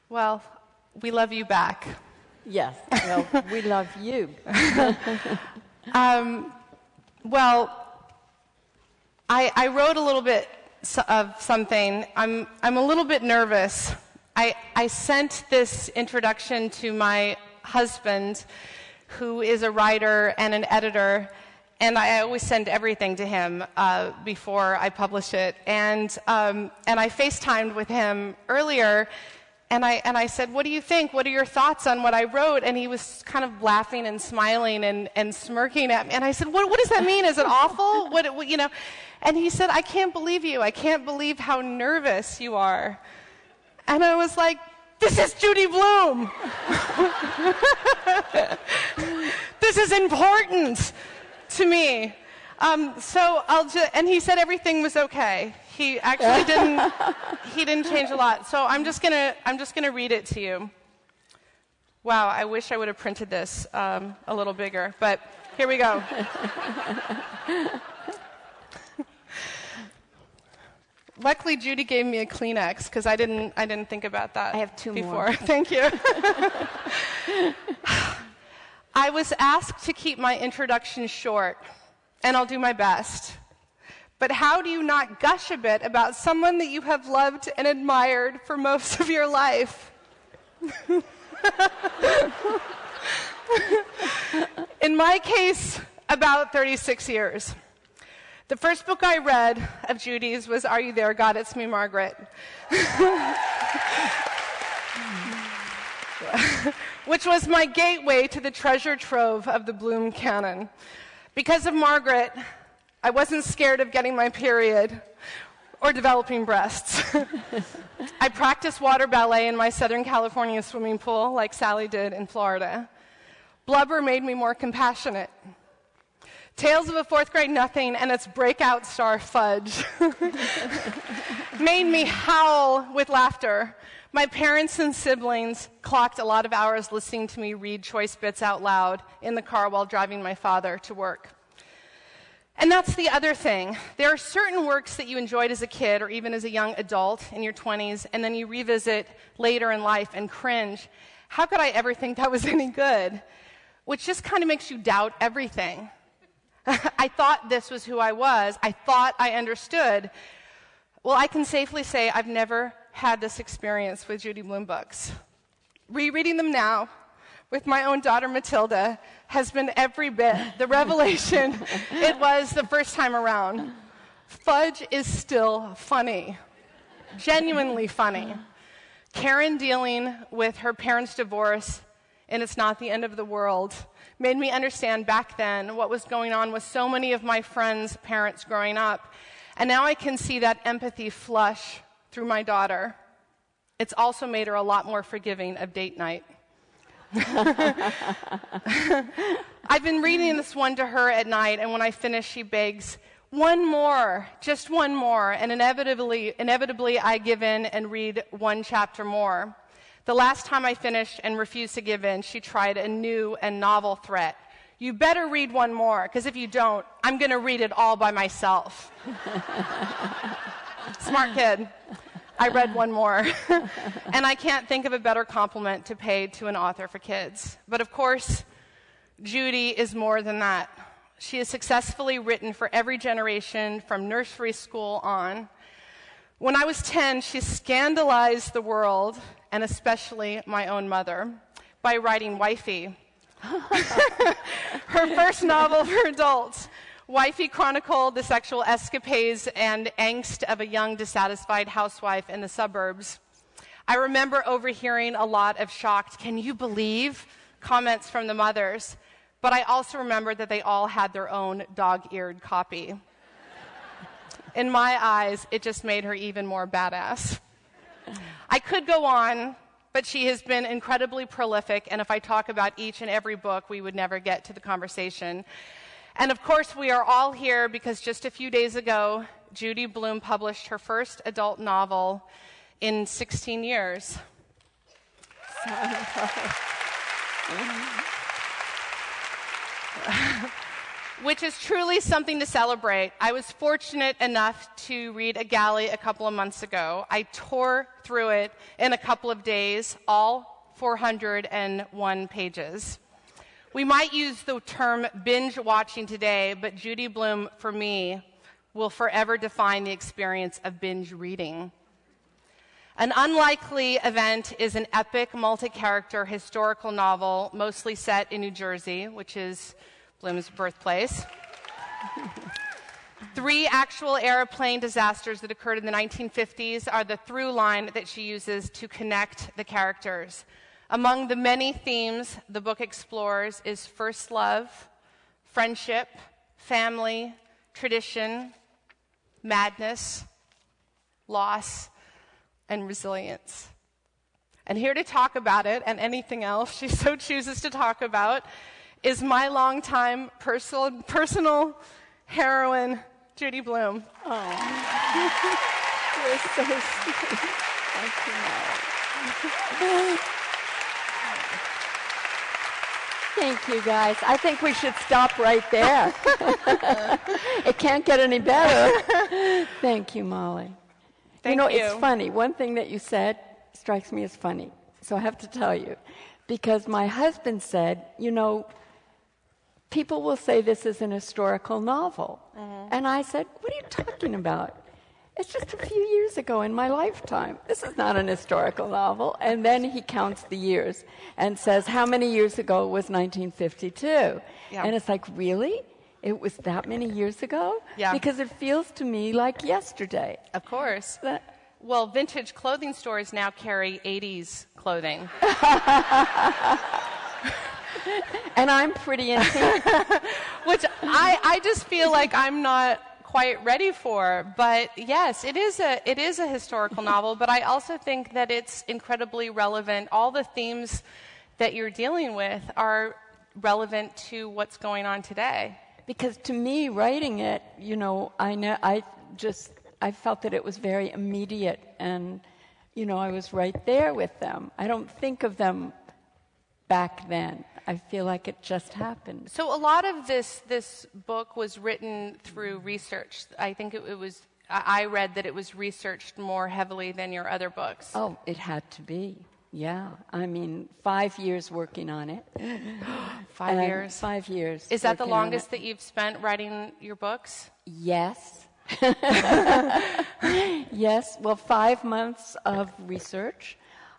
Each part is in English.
Well, we love you back. Yes, well, we love you. I wrote a little bit of something. I'm a little bit nervous. I sent this introduction to my husband, who is a writer and an editor, and I always send everything to him before I publish it. And I FaceTimed with him earlier, and I said, "What do you think? What are your thoughts on what I wrote?" And he was kind of laughing and smiling and smirking at me. And I said, "What does that mean? Is it awful? What you know?" And he said, "I can't believe you. I can't believe how nervous you are." And I was like, "This is Judy Blume. This is important to me." And he said everything was okay. He actually didn't change a lot. So I'm just gonna read it to you. Wow, I wish I would have printed this a little bigger, but here we go. Luckily, Judy gave me a Kleenex because I didn't think about that. I have two before. more. Thank you. I was asked to keep my introduction short, and I'll do my best. But how do you not gush a bit about someone that you have loved and admired for most of your life? In my case, about 36 years. The first book I read of Judy's was Are You There, God? It's Me, Margaret. Which was my gateway to the treasure trove of the Blume canon. Because of Margaret, I wasn't scared of getting my period or developing breasts. I practiced water ballet in my Southern California swimming pool like Sally did in Florida. Blubber made me more compassionate. Tales of a Fourth Grade Nothing and its breakout star Fudge made me howl with laughter. My parents and siblings clocked a lot of hours listening to me read choice bits out loud in the car while driving my father to work. And that's the other thing. There are certain works that you enjoyed as a kid or even as a young adult in your 20s, and then you revisit later in life and cringe. How could I ever think that was any good? Which just kind of makes you doubt everything. I thought this was who I was. I thought I understood. Well, I can safely say I've never had this experience with Judy Blume books. Rereading them now with my own daughter Matilda has been every bit the revelation it was the first time around. Fudge is still funny, genuinely funny. Karen dealing with her parents' divorce, and it's not the end of the world, made me understand back then what was going on with so many of my friends' parents growing up. And now I can see that empathy flush through my daughter. It's also made her a lot more forgiving of date night. I've been reading this one to her at night, and when I finish, she begs, "One more, just one more." And inevitably, I give in and read one chapter more. The last time I finished and refused to give in, she tried a new and novel threat. "You better read one more, because if you don't, I'm going to read it all by myself." Smart kid. I read one more. And I can't think of a better compliment to pay to an author for kids. But of course, Judy is more than that. She has successfully written for every generation from nursery school on. When I was 10, she scandalized the world, and especially my own mother, by writing Wifey. Her first novel for adults. Wifey chronicled the sexual escapades and angst of a young, dissatisfied housewife in the suburbs. I remember overhearing a lot of shocked, "Can you believe?" comments from the mothers. But I also remember that they all had their own dog-eared copy. In my eyes, it just made her even more badass. I could go on, but she has been incredibly prolific, and if I talk about each and every book, we would never get to the conversation. And of course, we are all here because just a few days ago, Judy Blume published her first adult novel in 16 years. which is truly something to celebrate. I was fortunate enough to read A Galley a couple of months ago. I tore through it in a couple of days, all 401 pages. We might use the term binge watching today, but Judy Blume, for me, will forever define the experience of binge reading. An Unlikely Event is an epic, multi-character historical novel, mostly set in New Jersey, which is Blume's birthplace. 3 actual airplane disasters that occurred in the 1950s are the through line that she uses to connect the characters. Among the many themes the book explores is first love, friendship, family, tradition, madness, loss, and resilience. And here to talk about it, and anything else she so chooses to talk about, is my longtime personal heroine, Judy Blume. Oh, you're so sweet. Thank you, Molly. Thank you, guys. I think we should stop right there. It can't get any better. Thank you, Molly. Thank you. It's funny. One thing that you said strikes me as funny. So I have to tell you. Because my husband said, people will say this is an historical novel. Mm-hmm. And I said, what are you talking about? It's just a few years ago in my lifetime. This is not an historical novel. And then he counts the years and says, how many years ago was 1952? Yeah. And it's like, really? It was that many years ago? Yeah. Because it feels to me like yesterday. Of course. Well, vintage clothing stores now carry 80s clothing. And I'm pretty into which I just feel like I'm not quite ready for. But yes, it is a historical novel, but I also think that it's incredibly relevant. All the themes that you're dealing with are relevant to what's going on today. Because to me, writing it, I felt that it was very immediate, and I was right there with them. I don't think of them back then. I feel like it just happened. So a lot of this book was written through research. I think I read that it was researched more heavily than your other books. Oh, it had to be. Yeah. 5 years working on it. 5 years? 5 years. Is that the longest that you've spent writing your books? Yes. Yes. Well, 5 months of research.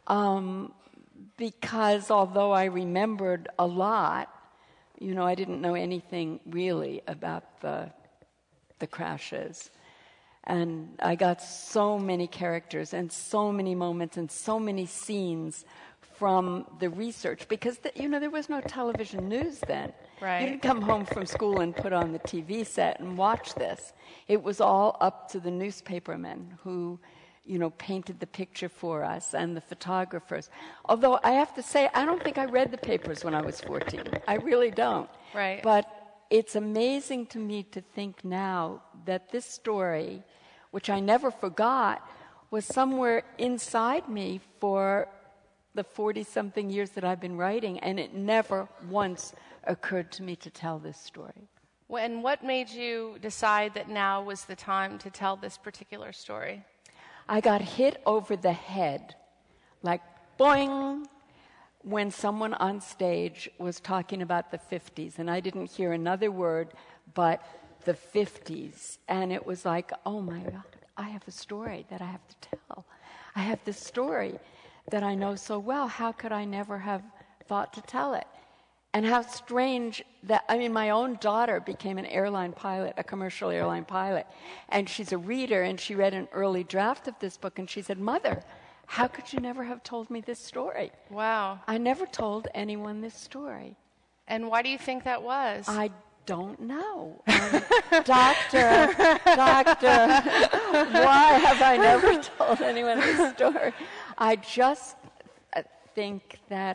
Because although I remembered a lot, I didn't know anything really about the crashes. And I got so many characters and so many moments and so many scenes from the research. Because, there was no television news then. Right. You didn't come home from school and put on the TV set and watch this. It was all up to the newspapermen who painted the picture for us, and the photographers. Although I have to say, I don't think I read the papers when I was 14. I really don't. Right. But it's amazing to me to think now that this story, which I never forgot, was somewhere inside me for the 40-something years that I've been writing, and it never once occurred to me to tell this story. And what made you decide that now was the time to tell this particular story? I got hit over the head, like boing, when someone on stage was talking about the 50s, and I didn't hear another word but the 50s. And it was like, oh my God, I have a story that I have to tell. I have this story that I know so well. How could I never have thought to tell it? And how strange that, my own daughter became an airline pilot, a commercial airline pilot. And she's a reader, and she read an early draft of this book, and she said, Mother, how could you never have told me this story? Wow. I never told anyone this story. And why do you think that was? I don't know. Doctor, why have I never told anyone this story? I just think that...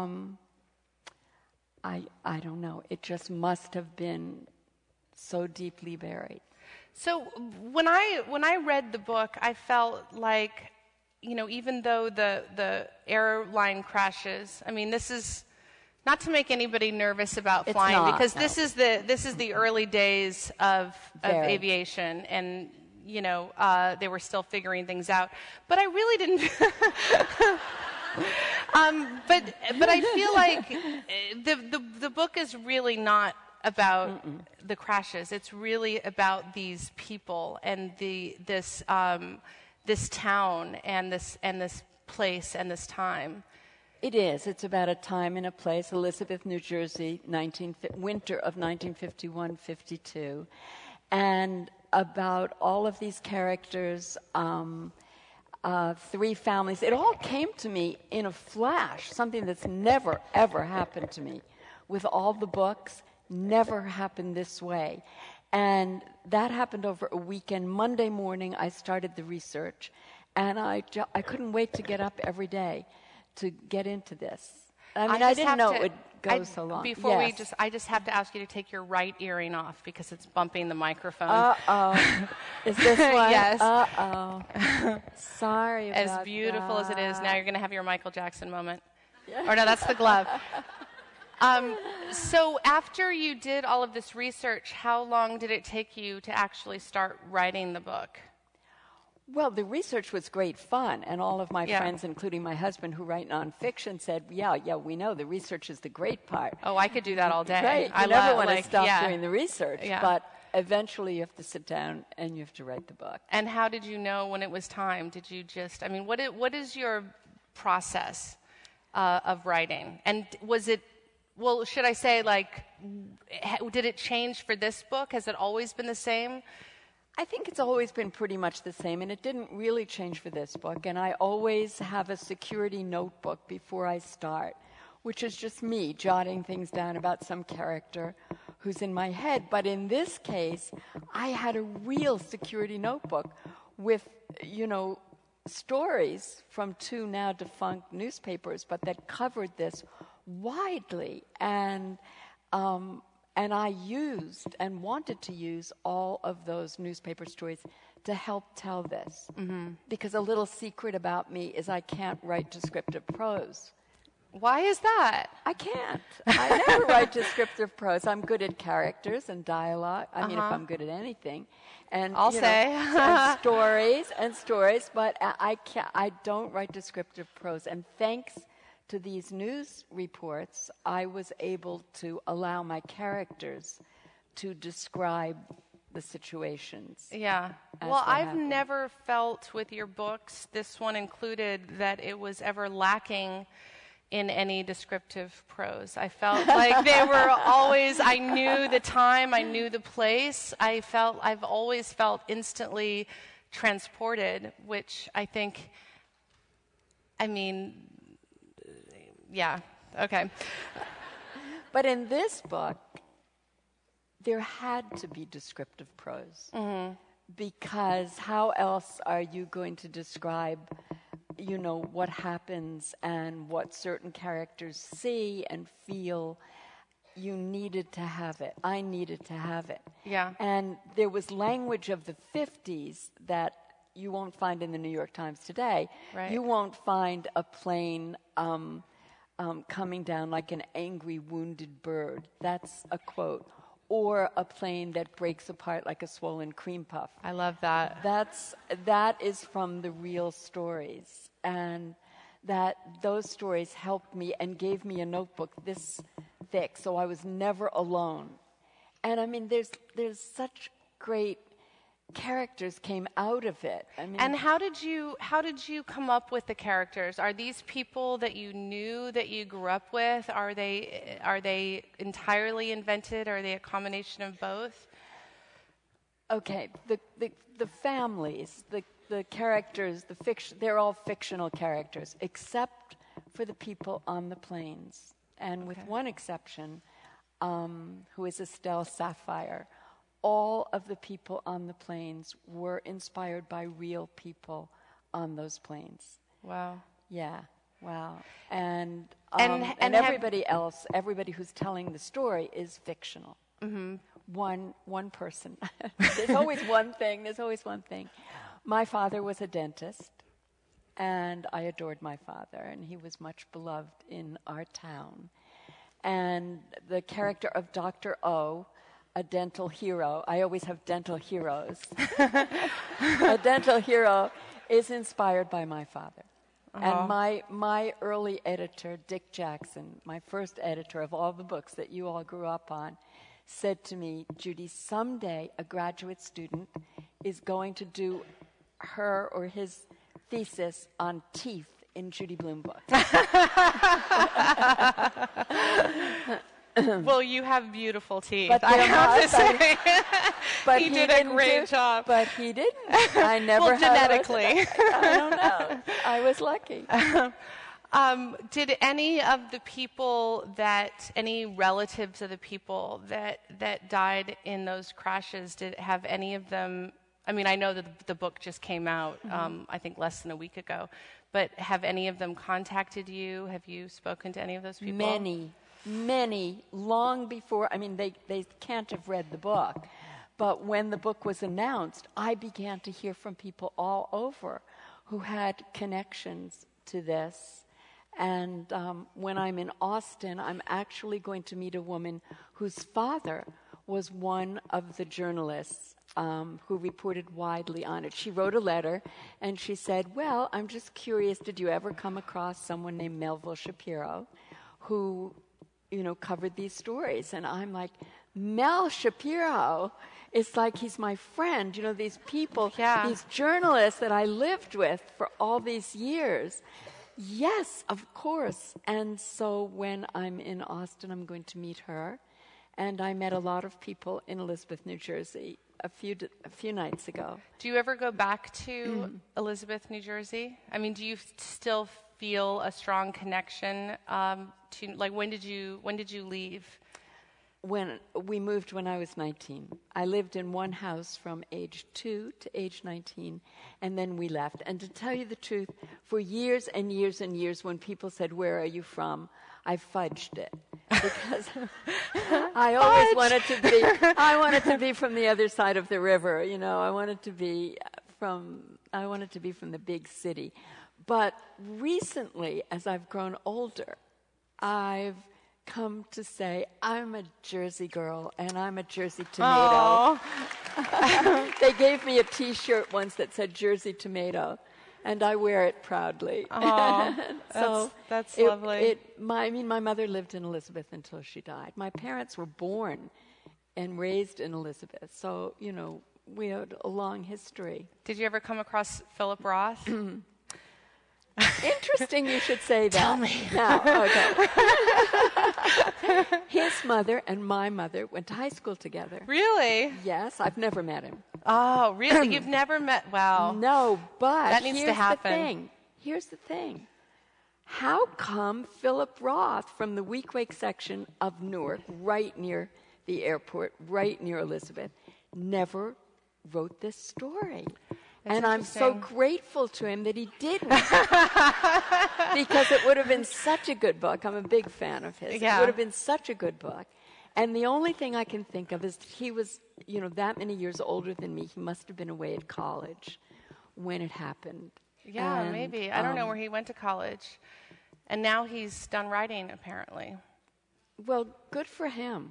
I don't know. It just must have been so deeply buried. So when I read the book, I felt like, even though the airline crashes, this is Not to make anybody nervous about It's flying, not, because no. this is the early days of Very. aviation, and they were still figuring things out. But I really didn't. But I feel like the book is really not about the crashes. It's really about these people and this town and this place and this time. It is. It's about a time and a place, Elizabeth, New Jersey, winter of 1951-52, and about all of these characters, 3 families. It all came to me in a flash, something that's never, ever happened to me. With all the books, never happened this way. And that happened over a weekend. Monday morning, I started the research, and I couldn't wait to get up every day to get into this. I mean, I didn't know it would go so long. Before I just have to ask you to take your right earring off because it's bumping the microphone. Uh-oh. Is this one? Yes. Uh-oh. Sorry about As beautiful as it is, that. now you're going to have your Michael Jackson moment. Or no, that's the glove. So after you did all of this research, how long did it take you to actually start writing the book? Well, the research was great fun, and all of my friends, including my husband, who write nonfiction, said, yeah, we know the research is the great part. Oh, I could do that all day. Great. I never want to stop doing the research, Yeah. but eventually you have to sit down and you have to write the book. And how did you know when it was time? Did you just, I mean, what is your process of writing? And was it, well, should I say, like, did it change for this book? Has it always been the same? I think it's always been pretty much the same, and it didn't really change for this book. And I always have a security notebook before I start, which is just me jotting things down about some character who's in my head. But in this case, I had a real security notebook with, stories from 2 now defunct newspapers, but that covered this widely. And I used and wanted to use all of those newspaper stories to help tell this. Mm-hmm. Because a little secret about me is I can't write descriptive prose. Why is that? I can't. I never write descriptive prose. I'm good at characters and dialogue. I mean, if I'm good at anything. And I'll say. and stories, but I don't write descriptive prose. And thanks to these news reports, I was able to allow my characters to describe the situations. Yeah. Well, I've never felt with your books, this one included, that it was ever lacking in any descriptive prose. I felt like they were always, I knew the time, I knew the place. I've always felt instantly transported, which I think, yeah, okay. But in this book, there had to be descriptive prose. Mm-hmm. Because how else are you going to describe, what happens and what certain characters see and feel? You needed to have it. I needed to have it. Yeah. And there was language of the 50s that you won't find in the New York Times today. Right. You won't find a plane coming down like an angry, wounded bird. That's a quote. Or a plane that breaks apart like a swollen cream puff. I love that. That is from the real stories. And those stories helped me and gave me a notebook this thick, so I was never alone. And there's such great characters came out of it. And how did you come up with the characters? Are these people that you knew, that you grew up with? Are they entirely invented? Are they a combination of both? Okay, the families, the characters, the fiction, they're all fictional characters, except for the people on the planes. And with one exception, who is Estelle Sapphire. All of the people on the planes were inspired by real people on those planes. Wow. Yeah, wow. And everybody else, everybody who's telling the story is fictional. Mm-hmm. One person. There's always one thing. My father was a dentist, and I adored my father, and he was much beloved in our town. and the character of Dr. O, a dental hero. I always have dental heroes. A dental hero is inspired by my father. And my early editor, Dick Jackson, my first editor of all the books that you all grew up on, said to me, Judy, someday a graduate student is going to do her or his thesis on teeth in Judy Blume books. Well, you have beautiful teeth. But I have to say, but he did a great job. But he didn't. I never well, genetically. I don't know. I was lucky. Did any of the people any relatives of the people that died in those crashes, have any of them? I mean, I know that the book just came out, I think less than a week ago, but have any of them contacted you? Have you spoken to any of those people? Many, long before, I mean, they can't have read the book, but when the book was announced, I began to hear from people all over who had connections to this. And when I'm in Austin, I'm actually going to meet a woman whose father was one of the journalists who reported widely on it. She wrote a letter, and she said, well, I'm just curious, did you ever come across someone named Melville Shapiro who, covered these stories? And I'm like, Mel Shapiro? It's like he's my friend. These people, these journalists that I lived with for all these years. Yes, of course. And so when I'm in Austin, I'm going to meet her. And I met a lot of people in Elizabeth, New Jersey a few nights ago. Do you ever go back to Elizabeth, New Jersey? I mean, do you still feel a strong connection to, like, when did you leave? When we moved when I was 19. I lived in one house from age 2 to age 19, and then we left. And to tell you the truth, for years and years and years, when people said, where are you from? I fudged it. Because I always wanted to be from the other side of the river. I wanted to be from the big city. But recently, as I've grown older, I've come to say I'm a Jersey girl and I'm a Jersey tomato. They gave me a T-shirt once that said Jersey tomato, and I wear it proudly. So that's lovely. My mother lived in Elizabeth until she died. My parents were born and raised in Elizabeth, so we had a long history. Did you ever come across Philip Roth? Interesting you should say that. Tell me. Now, okay. His mother and my mother went to high school together. Really? Yes, I've never met him. Oh, really? You've never met? Wow. No, but that needs to happen. Here's the thing. How come Philip Roth from the Week Wake section of Newark, right near the airport, right near Elizabeth, never wrote this story? And I'm so grateful to him that he didn't. Because it would have been such a good book. I'm a big fan of his. Yeah. It would have been such a good book. And the only thing I can think of is he was, that many years older than me. He must have been away at college when it happened. Yeah, and maybe. I don't know where he went to college. And now he's done writing, apparently. Well, good for him.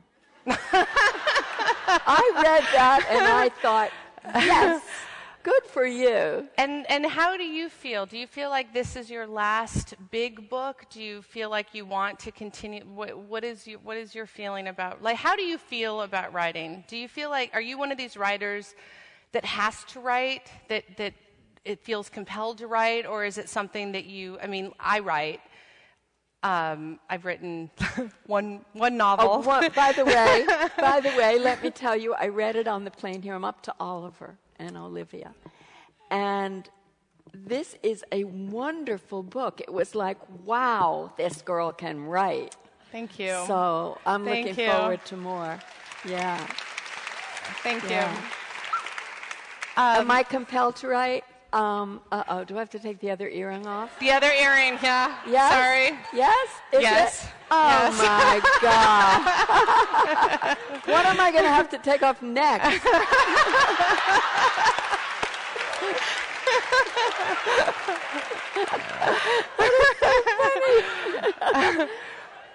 I read that and I thought, yes. Good for you. And how do you feel? Do you feel like this is your last big book? Do you feel like you want to continue? What is your feeling about, like, how do you feel about writing? Do you feel like, are you one of these writers that has to write, that it feels compelled to write, or is it something that I write. I've written one novel. By the way, let me tell you, I read it on the plane here. I'm up to Oliver and Olivia. And this is a wonderful book. It was like, wow, this girl can write. Thank you. So I'm looking forward to more. Yeah. Thank you. Am I compelled to write? Do I have to take the other earring off? The other earring, yeah. Yes? Sorry. Yes? Yes. Oh, yes. My God. What am I going to have to take off next?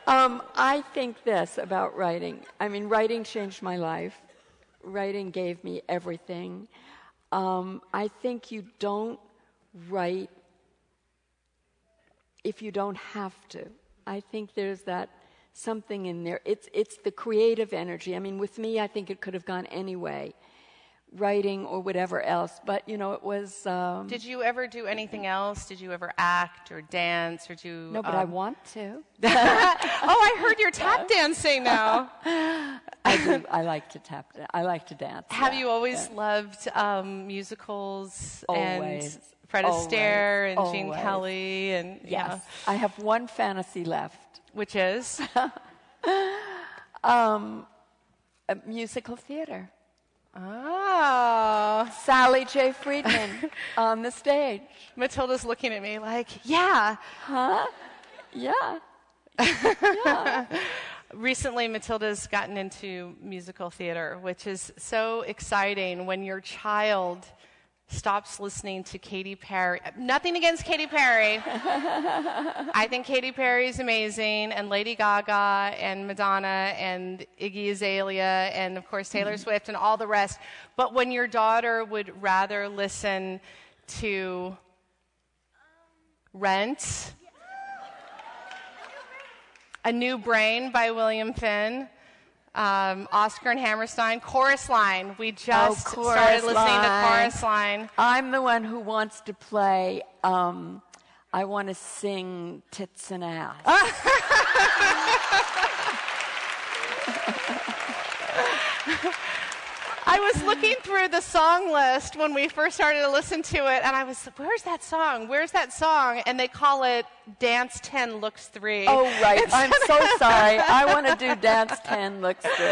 I think this about writing. I mean, writing changed my life. Writing gave me everything. I think you don't write if you don't have to. I think there's that something in there. It's the creative energy. I mean, with me, I think it could have gone any way, writing or whatever else. But, you know, it was... Did you ever do anything else? Did you ever act or dance or do... No, but I want to. Oh, I heard you're tap dancing now. I do. I like to tap. I like to dance. Have you always loved musicals? Always. And Fred Astaire and Always. Gene Kelly and yes. I have one fantasy left, which is a musical theater. Oh, Sally J. Friedman on the stage. Matilda's looking at me like, yeah, huh? Yeah. Yeah. Recently, Matilda's gotten into musical theater, which is so exciting when your child stops listening to Katy Perry. Nothing against Katy Perry. I think Katy Perry is amazing, and Lady Gaga, and Madonna, and Iggy Azalea, and of course Taylor Swift, and all the rest. But when your daughter would rather listen to Rent, A New Brain by William Finn, Oscar and Hammerstein, Chorus Line. We just started listening to Chorus Line. I'm the one who wants to play, I want to sing Tits and Ass. I was looking through the song list when we first started to listen to it, and I was, where's that song? Where's that song? And they call it Dance 10 Looks 3. Oh, right. I'm so sorry. I want to do Dance 10 Looks 3.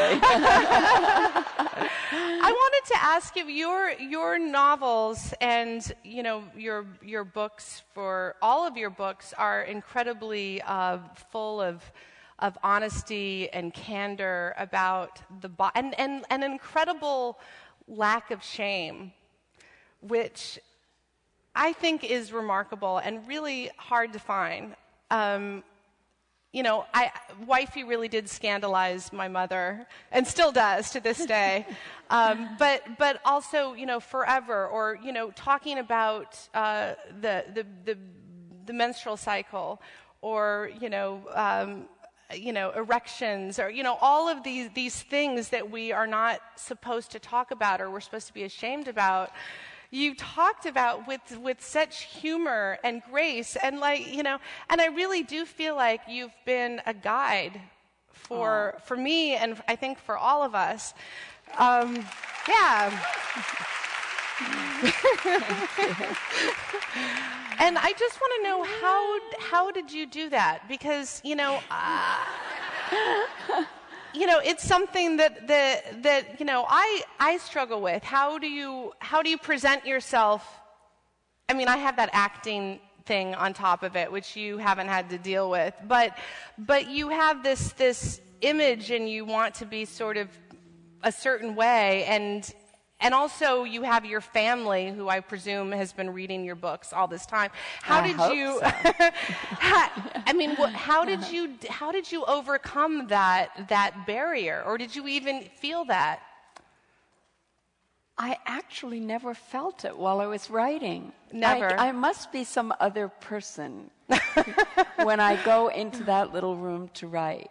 I wanted to ask you, your novels and, you know, your books, for all of your books are incredibly full of honesty and candor about the and an incredible lack of shame, which I think is remarkable and really hard to find. You know, Wifey really did scandalize my mother, and still does to this day. But also, you know, forever, or, you know, talking about the menstrual cycle, or, you know, erections, or, you know, all of these things that we are not supposed to talk about, or we're supposed to be ashamed about. You talked about with such humor and grace, and, like, you know, and I really do feel like you've been a guide for me, and I think for all of us. Yeah. And I just want to know, how did you do that? Because, you know, it's something that you know, I struggle with. How do you present yourself? I mean, I have that acting thing on top of it, which you haven't had to deal with. But you have this image, and you want to be sort of a certain way, and also you have your family, who I presume has been reading your books all this time. How did you? I mean, how did you overcome that barrier, or did you even feel that? I actually never felt it while I was writing. Never. I must be some other person when I go into that little room to write.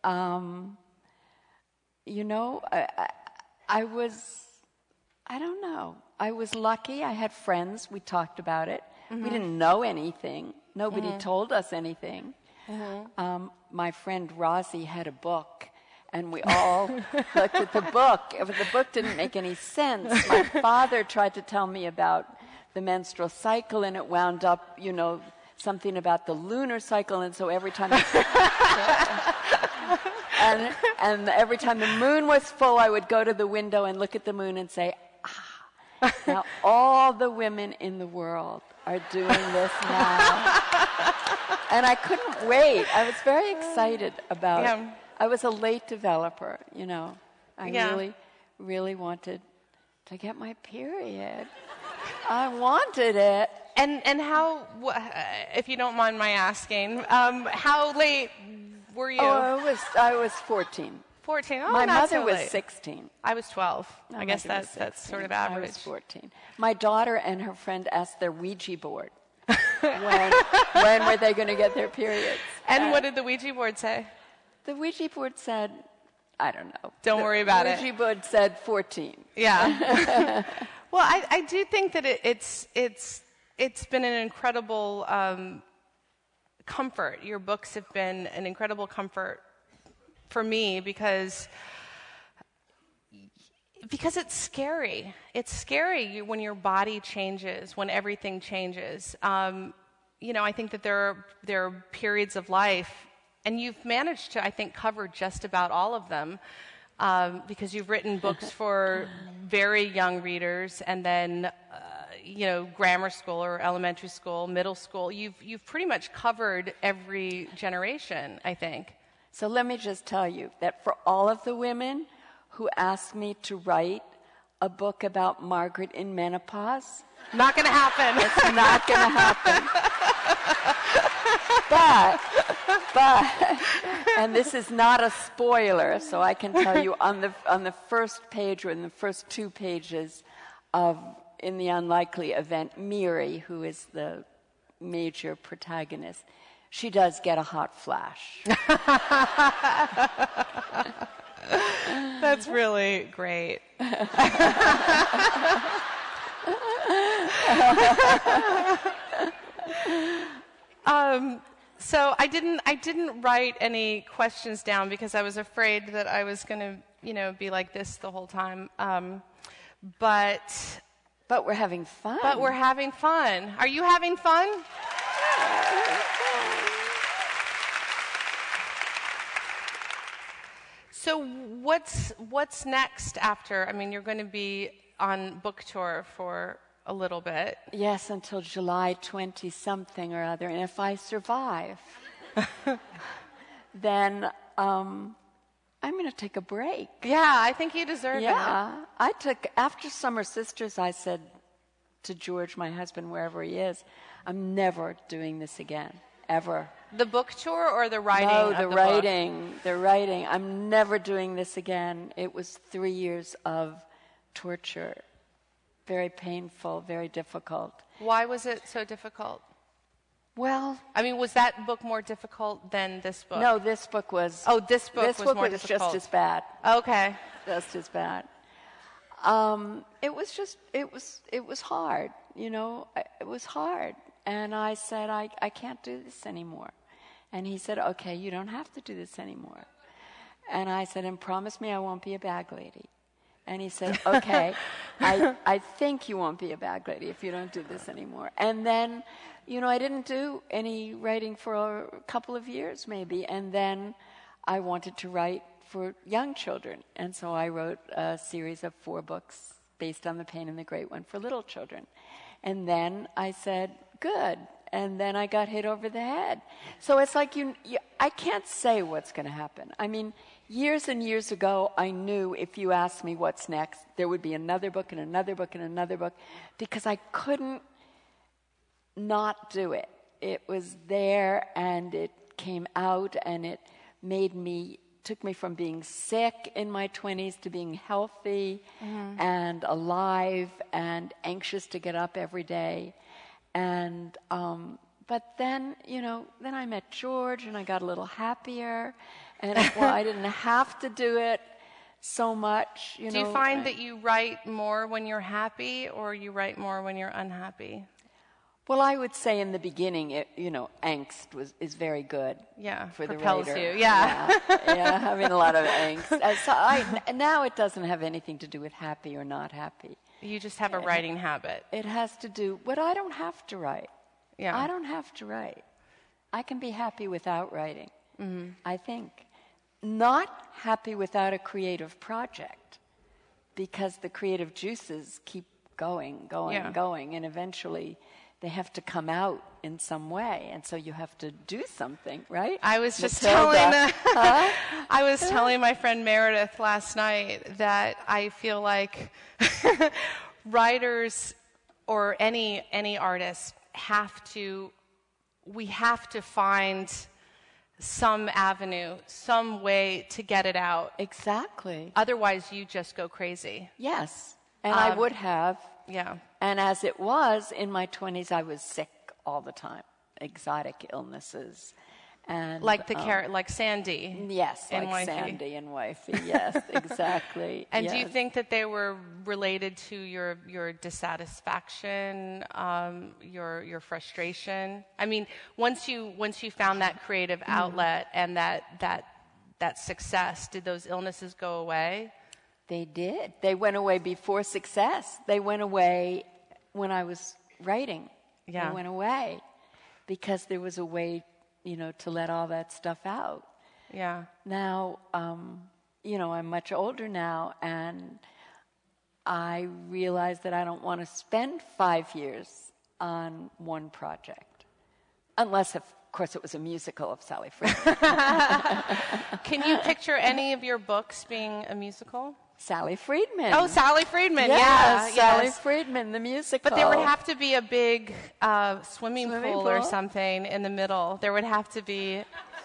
You know, I don't know. I was lucky. I had friends. We talked about it. Mm-hmm. We didn't know anything. Nobody told us anything. Mm-hmm. My friend Rosie had a book, and we all looked at the book. The book didn't make any sense. My father tried to tell me about the menstrual cycle, and it wound up, you know, something about the lunar cycle, and so every time... and every time the moon was full, I would go to the window and look at the moon and say, now all the women in the world are doing this now. And I couldn't wait. I was very excited about it. I was a late developer, you know. I really, really wanted to get my period. I wanted it. And how, if you don't mind my asking, how late were you? Oh, I was 14. 14. Oh, My not mother so was late. 16. I was 12. My I guess mother was that's 16. sort of average. I was 14. My daughter and her friend asked their Ouija board when were they going to get their periods. And what did the Ouija board say? The Ouija board said, I don't know. Don't worry about it. The Ouija board said 14. Yeah. Well, I do think that it's been an incredible comfort. Your books have been an incredible comfort for me because it's scary. It's scary when your body changes, when everything changes. I think that there are periods of life, and you've managed to, I think, cover just about all of them, because you've written books for very young readers, and then, grammar school or elementary school, middle school. You've pretty much covered every generation, I think. So let me just tell you that for all of the women who asked me to write a book about Margaret in menopause, not going to happen. It's not going to happen. But, and this is not a spoiler, so I can tell you on the first page or in the first 2 pages of In the Unlikely Event, Miri, who is the major protagonist, she does get a hot flash. That's really great. So I didn't write any questions down because I was afraid that I was going to, be like this the whole time. But we're having fun. But we're having fun. Are you having fun? So what's next after? I mean, you're going to be on book tour for a little bit. Yes, until July 20-something or other. And if I survive, then I'm going to take a break. Yeah, I think you deserve it. Yeah. After Summer Sisters, I said to George, my husband, wherever he is, I'm never doing this again, ever. The book tour or the writing No, of the writing. book? The writing. I'm never doing this again. It was 3 years of torture. Very painful, very difficult. Why was it so difficult? Well, I mean, was that book more difficult than this book? No, this book was... Oh, this book was more was difficult. just as bad. Okay. Just as bad. It was hard, it was hard. And I said, I can't do this anymore. And he said, okay, you don't have to do this anymore. And I said, and promise me I won't be a bag lady. And he said, okay, I think you won't be a bag lady if you don't do this anymore. And then, I didn't do any writing for a couple of years maybe. And then I wanted to write for young children. And so I wrote a series of 4 books based on The Pain and the Great One for little children. And then I said, good. And then I got hit over the head. So it's like I can't say what's going to happen. I mean, years and years ago, I knew if you asked me what's next, there would be another book and another book and another book, because I couldn't not do it. It was there, and it came out, and it took me from being sick in my 20s to being healthy and alive and anxious to get up every day. And but then, then I met George, and I got a little happier, and I didn't have to do it so much. Do you find that you write more when you're happy, or you write more when you're unhappy? Well, I would say in the beginning, angst is very good. Yeah, for the propels writer. you. Yeah, yeah, having a lot of angst. Now it doesn't have anything to do with happy or not happy. You just have a writing habit. It has to do, but I don't have to write. Yeah. I don't have to write. I can be happy without writing, I think. Not happy without a creative project, because the creative juices keep going, and eventually they have to come out in some way, and so you have to do something, right? I was just Matilda. telling my friend Meredith last night that I feel like writers or any artists we have to find some avenue, some way to get it out. Exactly. Otherwise, you just go crazy. Yes. And I would have. Yeah. And as it was, in my 20s, I was sick all the time. Exotic illnesses. And, like like Sandy. Yes, like Wifey. Sandy and Wifey. Yes, exactly. And yes. do you think that they were related to your dissatisfaction, your frustration? I mean, once you found that creative outlet and that success, did those illnesses go away? They did. They went away before success. They went away when I was writing. Yeah. They went away because there was a way, to let all that stuff out. Yeah. Now, I'm much older now, and I realize that I don't want to spend 5 years on one project, unless, of course, it was a musical of Sally Friedman. Can you picture any of your books being a musical? Sally Friedman. Oh, Sally Friedman. Yes, yeah, Sally yes. Friedman, the musical. But there would have to be a big swimming pool or something in the middle. There would have to be,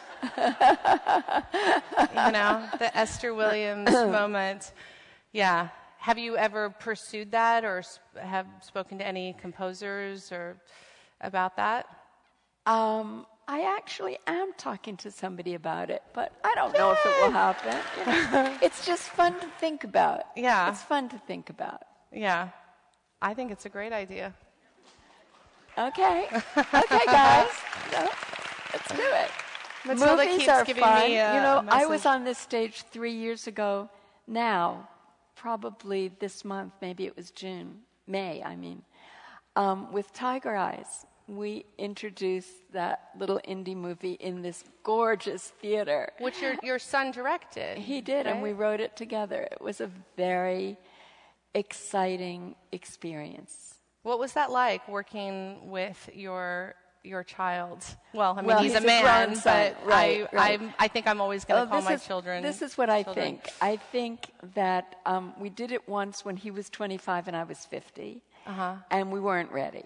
the Esther Williams moment. Yeah. Have you ever pursued that or have spoken to any composers or about that? I actually am talking to somebody about it, but I don't know if it will happen. It's just fun to think about. Yeah. It's fun to think about. Yeah. I think it's a great idea. Okay. Okay, guys. Let's do it. Matilda Movies keeps are giving fun. me a I was message. on this stage 3 years ago now, probably this month, maybe it was May, with Tiger Eyes. We introduced that little indie movie in this gorgeous theater. Which your son directed. He did, right? and we wrote it together. It was a very exciting experience. What was that like, working with your child? Well, he's a grown man, son. but Right. I think I'm always going to call my children. This is what I children. think. I think that we did it once when he was 25 and I was 50, and we weren't ready.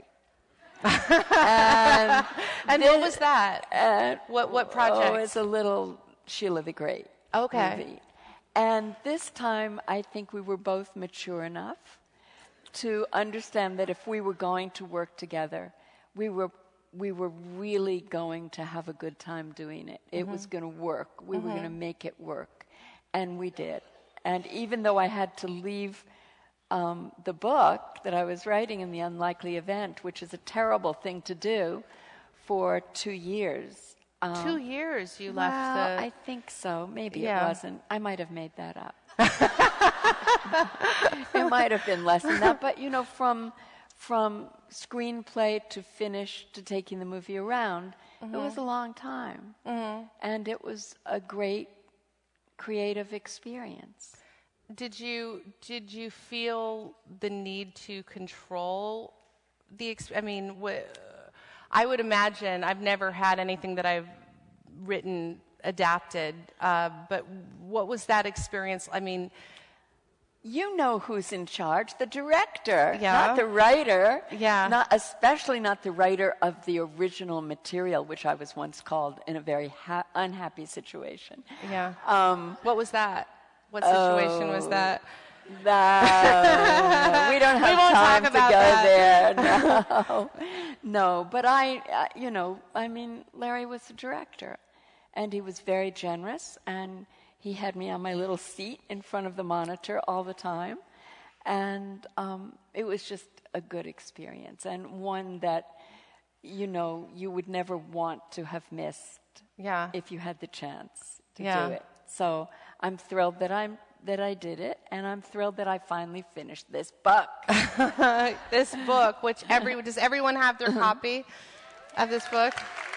And what was that? What project? Oh, it's a little Sheila the Great movie. And this time, I think we were both mature enough to understand that if we were going to work together, we were really going to have a good time doing it. It was going to work. We were going to make it work. And we did. And even though I had to leave the book that I was writing in The Unlikely Event, which is a terrible thing to do, for 2 years. 2 years you Well, left I think so. Maybe Yeah. it wasn't. I might have made that up. It might have been less than that. But, from screenplay to finish to taking the movie around, it was a long time. And it was a great creative experience. Did you feel the need to control the I would imagine, I've never had anything that I've written adapted, but what was that experience? You know who's in charge, the director, Yeah. not the writer. Yeah. Especially not the writer of the original material, which I was once called in a very unhappy situation. Yeah. What was that? What situation was that? We don't have won't time talk to about go that. there. No, but Larry was the director, and he was very generous, and he had me on my little seat in front of the monitor all the time, and it was just a good experience, and one that, you would never want to have missed if you had the chance to do it. So I'm thrilled that I did it, and I'm thrilled that I finally finished this book. This book, which does everyone have their copy of this book?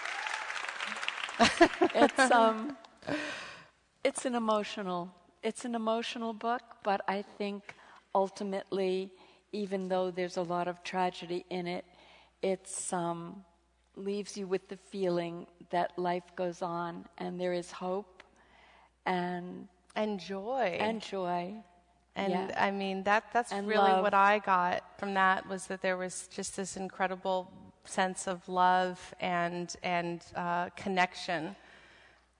It's an emotional book, but I think ultimately, even though there's a lot of tragedy in it, it's leaves you with the feeling that life goes on and there is hope and joy. And joy. And yeah. That's and really love. what I got from that, was that there was just this incredible sense of love and connection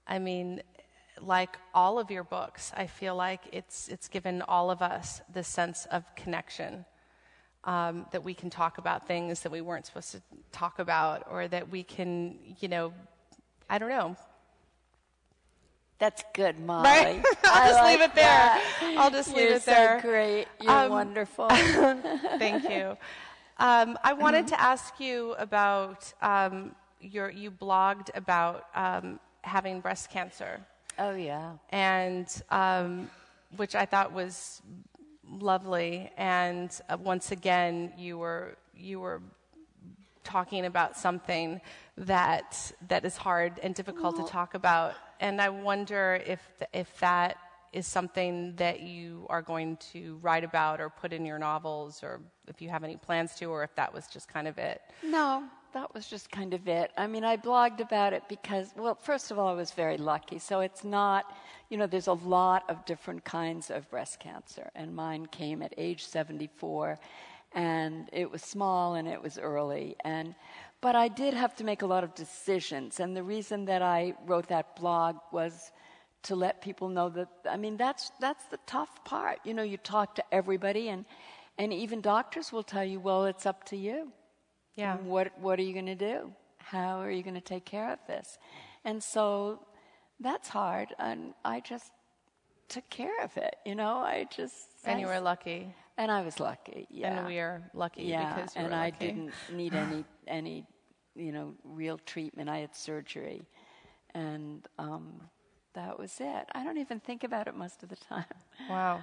I mean, like all of your books, I feel like it's given all of us this sense of connection, that we can talk about things that we weren't supposed to talk about, or that we can, I don't know. That's good, Molly. Right? I'll just leave it there. I'll just leave it there. You're so great. You're wonderful. Thank you. I wanted to ask you about you blogged about having breast cancer. Oh, yeah. And which I thought was lovely. And once again, you were talking about something that is hard and difficult to talk about. And I wonder if that is something that you are going to write about or put in your novels, or if you have any plans to, or if that was just kind of it. No, that was just kind of it. I mean, I blogged about it because, well, first of all, I was very lucky. So it's not, there's a lot of different kinds of breast cancer. And mine came at age 74, and it was small and it was early. But I did have to make a lot of decisions. And the reason that I wrote that blog was to let people know that, I mean, that's the tough part. You talk to everybody, and even doctors will tell you, well, it's up to you. Yeah. What are you going to do? How are you going to take care of this? And so that's hard, and I just took care of it. And you were lucky. And I was lucky. Yeah. And we are lucky because you were lucky. And I didn't need any real treatment. I had surgery, and that was it. I don't even think about it most of the time. Wow.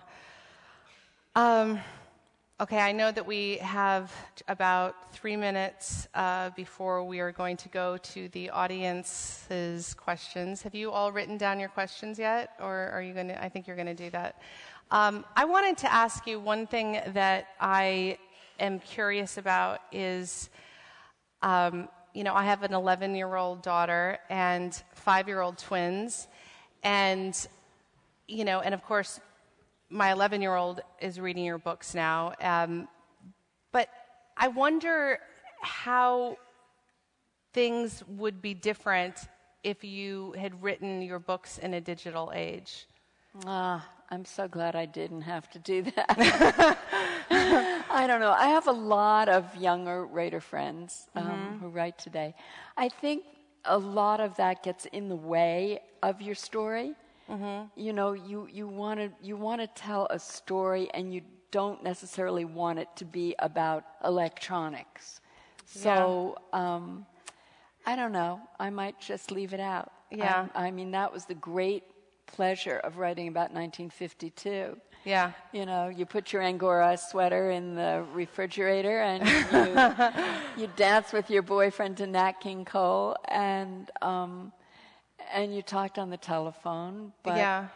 Okay, I know that we have about 3 minutes before we are going to go to the audience's questions. Have you all written down your questions yet, or are you going to? I think you're going to do that. I wanted to ask you one thing that I am curious about is, I have an 11-year-old daughter and 5-year-old twins, and of course, my 11-year-old is reading your books now, but I wonder how things would be different if you had written your books in a digital age. I'm so glad I didn't have to do that. I don't know. I have a lot of younger writer friends who write today. I think a lot of that gets in the way of your story. Mm-hmm. You want to tell a story, and you don't necessarily want it to be about electronics. So I don't know. I might just leave it out. Yeah. I mean, that was the great pleasure of writing about 1952. Yeah. You put your Angora sweater in the refrigerator, and you dance with your boyfriend to Nat King Cole, and you talked on the telephone. But,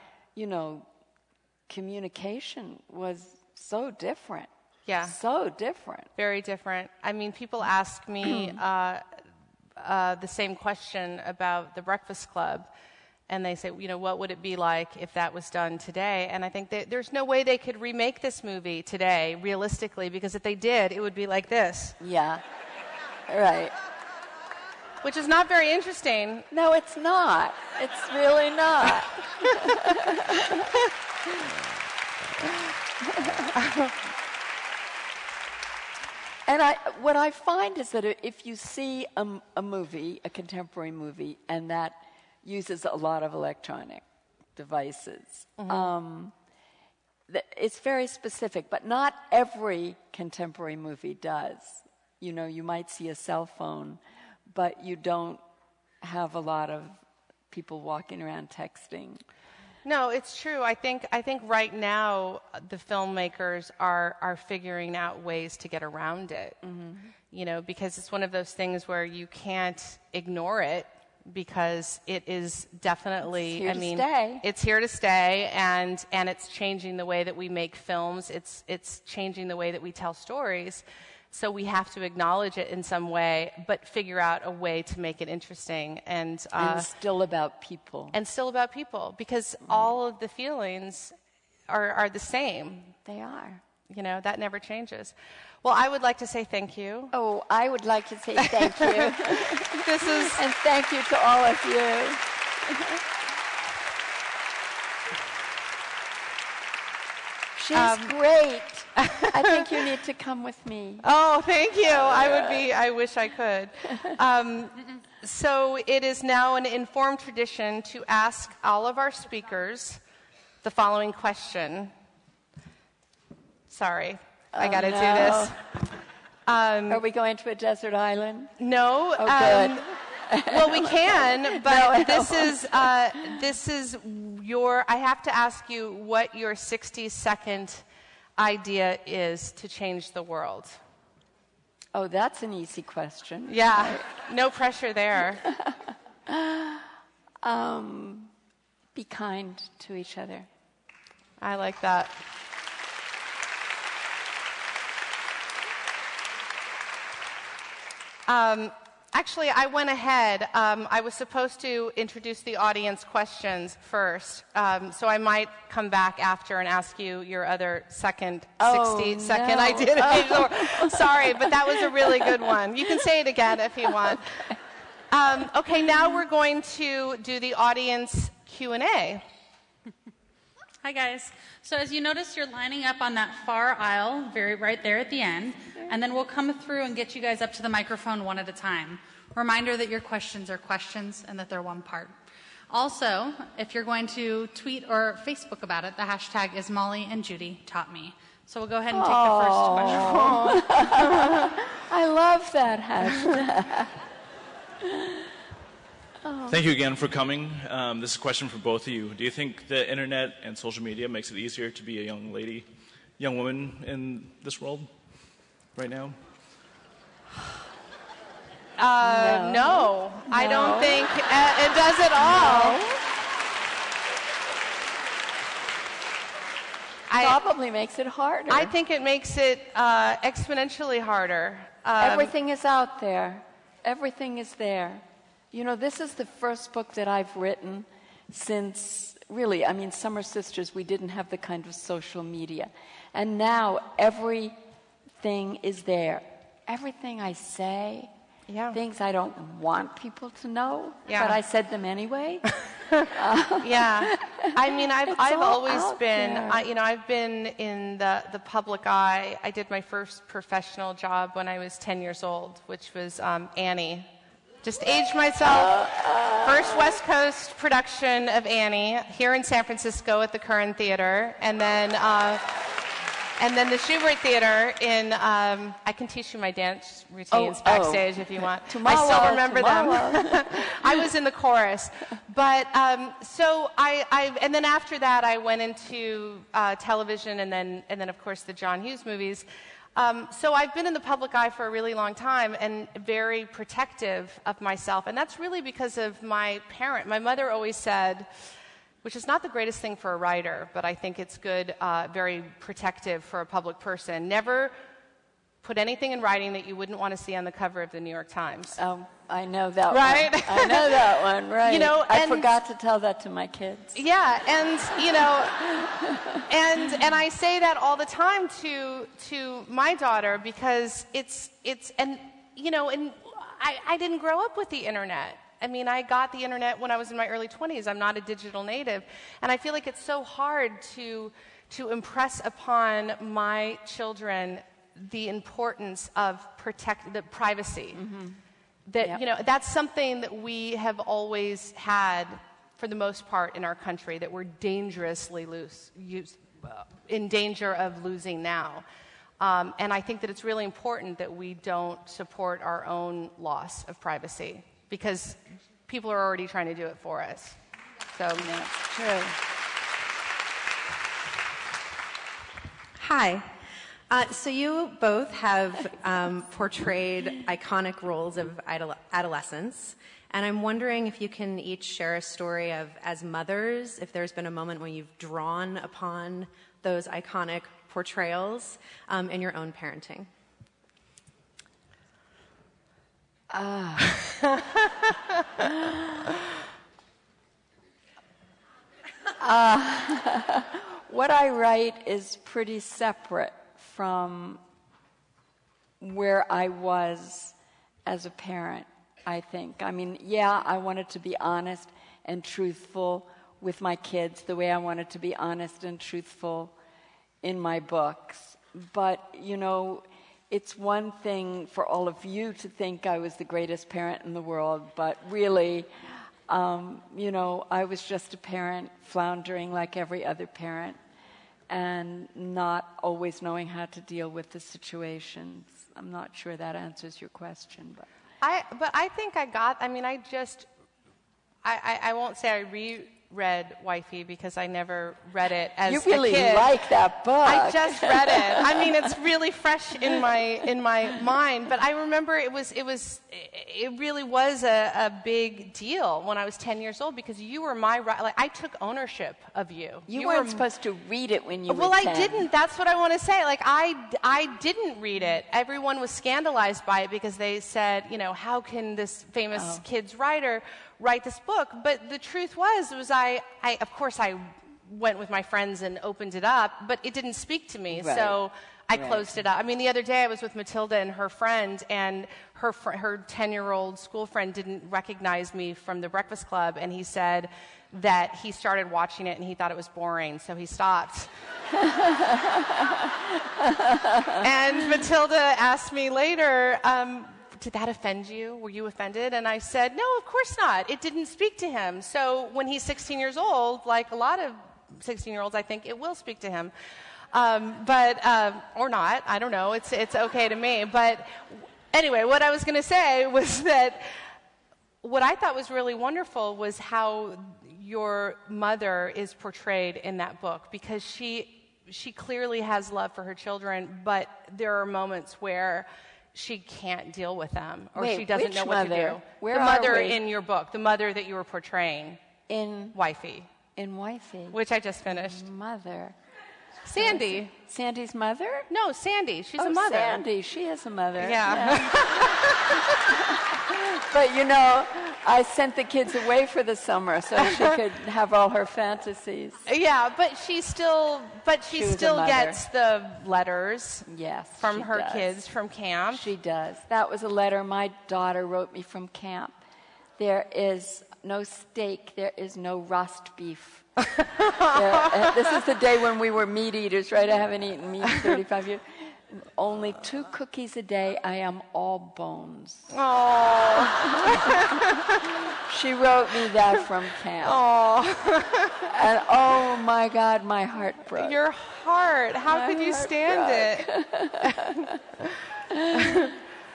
communication was so different. Yeah. So different. Very different. I mean, people ask me the same question about The Breakfast Club. And they say, what would it be like if that was done today? And I think that there's no way they could remake this movie today, realistically, because if they did, it would be like this. Yeah, right. Which is not very interesting. No, it's not. It's really not. And what I find is that if you see a movie, a contemporary movie, and that uses a lot of electronic devices. Mm-hmm. It's very specific, but not every contemporary movie does. You might see a cell phone, but you don't have a lot of people walking around texting. No, it's true. I think right now the filmmakers are figuring out ways to get around it. Mm-hmm. Because it's one of those things where you can't ignore it. Because it is definitely, it's here to stay, and it's changing the way that we make films. It's changing the way that we tell stories. So we have to acknowledge it in some way, but figure out a way to make it interesting and still about people. And still about people, because all of the feelings are the same. They are. That never changes. Well, I would like to say thank you. Oh, I would like to say thank you. And thank you to all of you. She's great. I think you need to come with me. Oh, thank you. I wish I could. So it is now an informed tradition to ask all of our speakers the following question. Sorry, I got to do this. Are we going to a desert island? No. Oh, good. Well, we can, but this is your. I have to ask you what your 60-second idea is to change the world. Oh, that's an easy question. Yeah, no pressure there. Be kind to each other. I like that. Actually, I went ahead. I was supposed to introduce the audience questions first, so I might come back after and ask you your other 60-second idea to change the world. Sorry, but that was a really good one. You can say it again if you want. Okay, now we're going to do the audience Q&A. Hi, guys. So as you notice, you're lining up on that far aisle, right there at the end, and then we'll come through and get you guys up to the microphone one at a time. Reminder that your questions are questions and that they're one part. Also, if you're going to tweet or Facebook about it, the hashtag is Molly and Judy taught me. So we'll go ahead and take the first question. I love that hashtag. Thank you again for coming. This is a question for both of you. Do you think the internet and social media makes it easier to be a young woman in this world right now? No, I don't think it does at all. Probably makes it harder. I think it makes it exponentially harder. Everything is out there. Everything is there. You know, this is the first book that I've written since, really, Summer Sisters, we didn't have the kind of social media. And now everything is there. Everything I say, things I don't want people to know, but I said them anyway. Yeah. I've always been, I've been in the public eye. I did my first professional job when I was 10 years old, which was Annie. Just aged myself. First West Coast production of Annie here in San Francisco at the Curran Theater, and then the Schubert Theater in. I can teach you my dance routines backstage if you want. I still remember them. I was in the chorus, but so and then after that I went into television, and then of course the John Hughes movies. So I've been in the public eye for a really long time and very protective of myself. And that's really because of my parent. My mother always said, which is not the greatest thing for a writer, but I think it's good, very protective for a public person. Never put anything in writing that you wouldn't want to see on the cover of the New York Times. Oh, I know that right? one. I know that one, right. I forgot to tell that to my kids. Yeah, and, and I say that all the time to my daughter because and I didn't grow up with the internet. I got the internet when I was in my early 20s. I'm not a digital native. And I feel like it's so hard to impress upon my children the importance of the privacy. Mm-hmm. That that's something that we have always had for the most part in our country, that we're dangerously in danger of losing now. And I think that it's really important that we don't support our own loss of privacy, because people are already trying to do it for us. So that's true. Hi. So you both have portrayed iconic roles of adolescence, and I'm wondering if you can each share a story of, as mothers, if there's been a moment when you've drawn upon those iconic portrayals in your own parenting. What I write is pretty separate from where I was as a parent, I think. I wanted to be honest and truthful with my kids the way I wanted to be honest and truthful in my books. But, you know, it's one thing for all of you to think I was the greatest parent in the world, but really, you know, I was just a parent floundering like every other parent and not always knowing how to deal with the situations. I'm not sure that answers your question, but I think I won't say I reread Wifey because I never read it as a kid. You really like that book. I just read it. I mean, it's really fresh in my mind. But I remember it really was a big deal when I was 10 years old because you were I took ownership of you. You weren't supposed to read it when you were 10. Well, I didn't. That's what I want to say. Like, I didn't read it. Everyone was scandalized by it because they said, you know, how can this famous kids writer write this book? But the truth was I of course I went with my friends and opened it up, but it didn't speak to me. Right. So I closed it up. I mean, the other day I was with Matilda and her friend, and her 10-year-old school friend didn't recognize me from the Breakfast Club, and he said that he started watching it and he thought it was boring, so he stopped. And Matilda asked me later, did that offend you? Were you offended? And I said, no, of course not. It didn't speak to him. So when he's 16 years old, like a lot of 16-year-olds, I think it will speak to him. Or not. I don't know. It's okay to me. But anyway, what I was going to say was that what I thought was really wonderful was how your mother is portrayed in that book, because she clearly has love for her children, but there are moments where she can't deal with them, or she doesn't know what to do. Where the mother are we? in your book, the mother that you were portraying In Wifey, Wifey. which I just finished. Mother. Sandy. Sandy's mother? No, Sandy. She's a mother. Sandy. She is a mother. Yeah. But, you know, I sent the kids away for the summer so she could have all her fantasies. Yeah, but she still gets the letters from she her does. kids from camp. She does. That was a letter my daughter wrote me from camp. There is no steak. There is no roast beef. This is the day when we were meat eaters, right? I haven't eaten meat in 35 years. Only 2 cookies a day. I am all bones. Oh. She wrote me that from camp. Oh. And oh my God, my heart broke. Your heart. How could you stand it?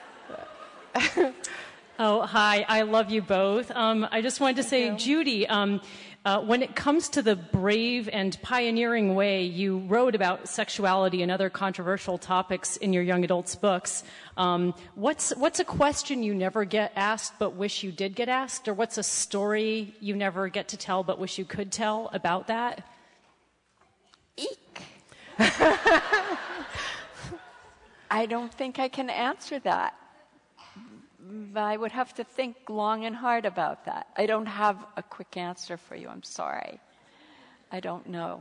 Oh, hi. I love you both. I just wanted to say, Judy, when it comes to the brave and pioneering way you wrote about sexuality and other controversial topics in your young adults books, what's a question you never get asked but wish you did get asked? Or what's a story you never get to tell but wish you could tell about that? Eek. I don't think I can answer that. I would have to think long and hard about that. I don't have a quick answer for you. I'm sorry. I don't know.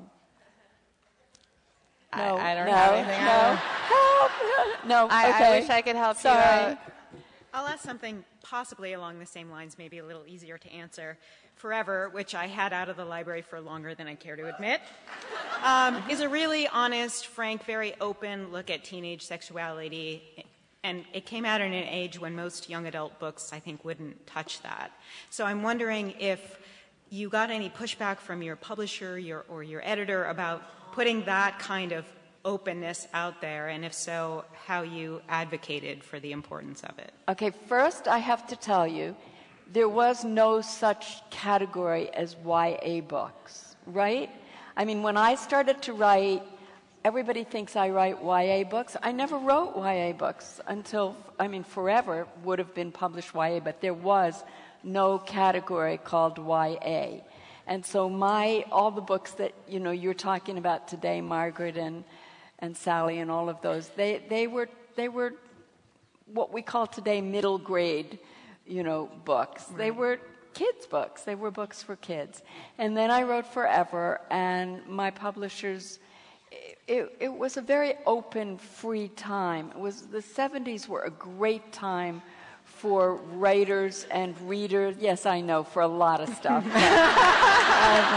No, I don't have anything. Help! No, okay. I wish I could help you. I'll ask something possibly along the same lines, maybe a little easier to answer. Forever, which I had out of the library for longer than I care to admit, is a really honest, frank, very open look at teenage sexuality. And it came out in an age when most young adult books, I think, wouldn't touch that. So I'm wondering if you got any pushback from your publisher or your editor about putting that kind of openness out there, and if so, how you advocated for the importance of it. Okay, first I have to tell you, there was no such category as YA books, right? I mean, when I started to write, everybody thinks I write YA books. I never wrote YA books until, Forever would have been published YA, but there was no category called YA. And so all the books that, you're talking about today, Margaret and Sally and all of those, they were what we call today middle grade, books. Right. They were kids' books. They were books for kids. And then I wrote Forever, and my publishers, it was a very open, free time. The 70s were a great time for writers and readers. Yes, I know, for a lot of stuff. I've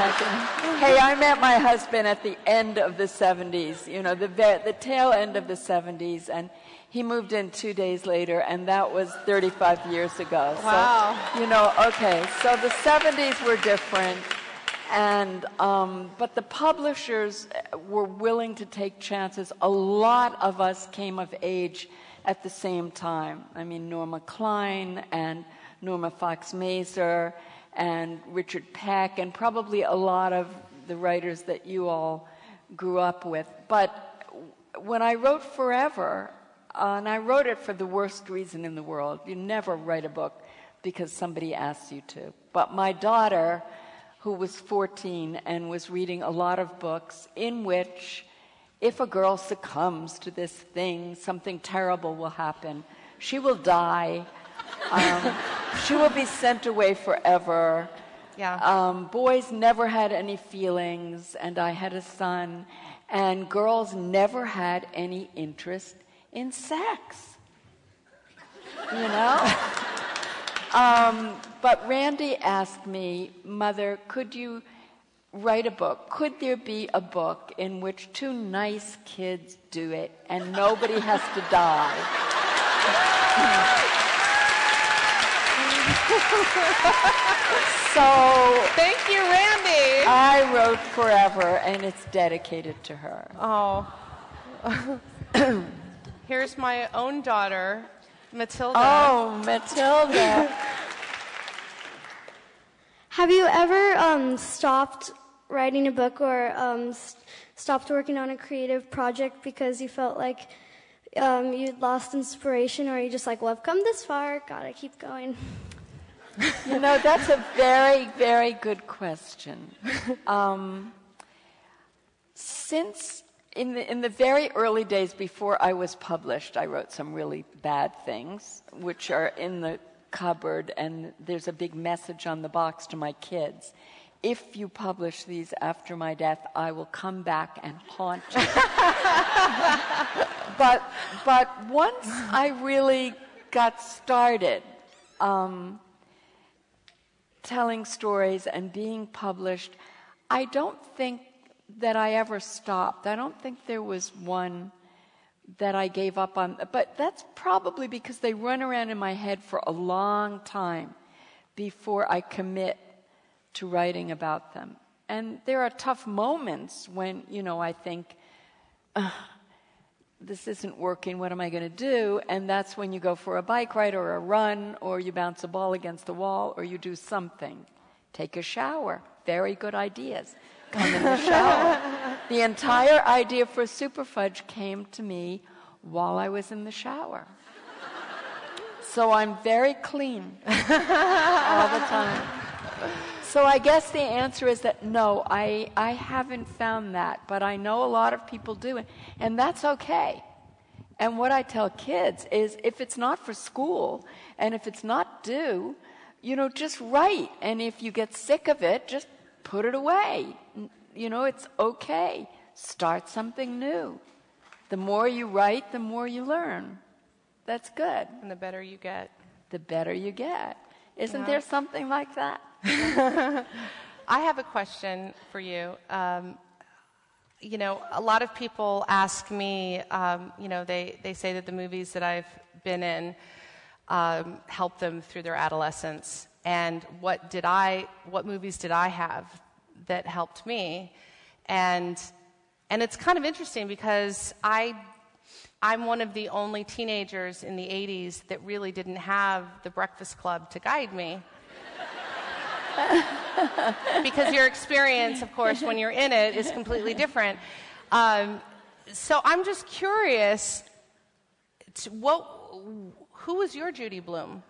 Hey, I met my husband at the end of the 70s, the tail end of the 70s, and he moved in 2 days later, and that was 35 years ago. Wow. So, so the 70s were different, and but the publishers were willing to take chances. A lot of us came of age at the same time. I mean, Norma Klein and Norma Fox Mazer and Richard Peck, and probably a lot of the writers that you all grew up with. But when I wrote Forever, and I wrote it for the worst reason in the world. You never write a book because somebody asks you to. But my daughter, who was 14 and was reading a lot of books in which if a girl succumbs to this thing, something terrible will happen. She will die. She will be sent away forever. Yeah. Boys never had any feelings, and I had a son, and girls never had any interest in sex. But Randy asked me, Mother, could you write a book? Could there be a book in which two nice kids do it and nobody has to die? So thank you, Randy. I wrote Forever, and it's dedicated to her. Oh. Here's my own daughter, Matilda. Oh, Matilda. Have you ever stopped writing a book or stopped working on a creative project because you felt like you'd lost inspiration, or you just like, well, I've come this far, gotta keep going? That's a very, very good question. Since in the very early days before I was published, I wrote some really bad things, which are in the cupboard, and there's a big message on the box to my kids. If you publish these after my death, I will come back and haunt you. But once I really got started telling stories and being published, I don't think that I ever stopped. I don't think there was one that I gave up on. But that's probably because they run around in my head for a long time before I commit to writing about them. And there are tough moments when, I think, this isn't working, what am I going to do? And that's when you go for a bike ride or a run, or you bounce a ball against the wall, or you do something. Take a shower. Very good ideas. Come in the shower. The entire idea for Super Fudge came to me while I was in the shower. So I'm very clean all the time. So I guess the answer is that no, I haven't found that, but I know a lot of people do, and that's okay. And what I tell kids is if it's not for school, and if it's not due, just write. And if you get sick of it, just put it away. It's okay. Start something new. The more you write, the more you learn. That's good. And the better you get. The better you get. Isn't there something like that? I have a question for you. A lot of people ask me, they say that the movies that I've been in helped them through their adolescence. And what movies did I have that helped me? And it's kind of interesting because I'm one of the only teenagers in the 80s that really didn't have the Breakfast Club to guide me. Because your experience, of course, when you're in it is completely different. So I'm just curious, who was your Judy Blume?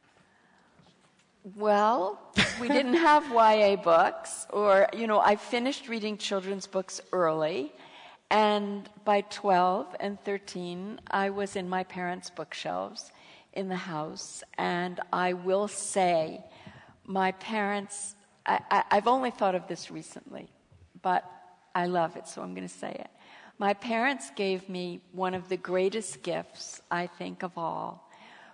Well, we didn't have YA books, or, I finished reading children's books early, and by 12 and 13, I was in my parents' bookshelves in the house, and I will say, my parents, I've only thought of this recently, but I love it, so I'm going to say it. My parents gave me one of the greatest gifts, I think, of all,